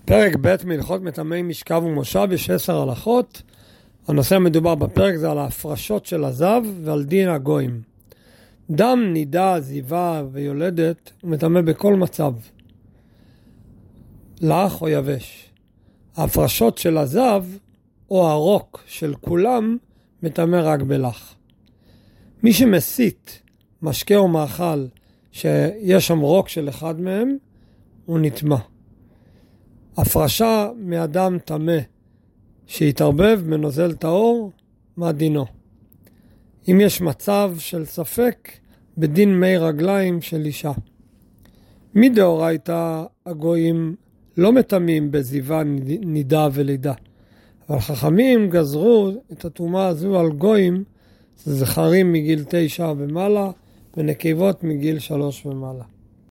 פרק ב' מהלכות מטמאי משכב ומושב יש 10 הלכות. הנושא המדובר בפרק זה על ההפרשות של הזב ועל דין הגויים. דם, נידה, זיווה ויולדת הוא מטמא בכל מצב, לח או יבש. ההפרשות של הזב או הרוק של כולם מטמא רק בלח. מי שמסית משקה או מאכל שיש שם רוק של אחד מהם הוא נטמא. הפרשה מאדם טמא שהתערבב בנוזל טהור, מה דינו? אם יש מצב של ספק, בדין מי רגליים של אישה. מדאורייתא הגויים לא מטמאים בזיווה, נידה ולידה. אבל חכמים גזרו את הטומאה הזו על גויים, זכרים מגיל 9 ומעלה, ונקבות מגיל 3 ומעלה.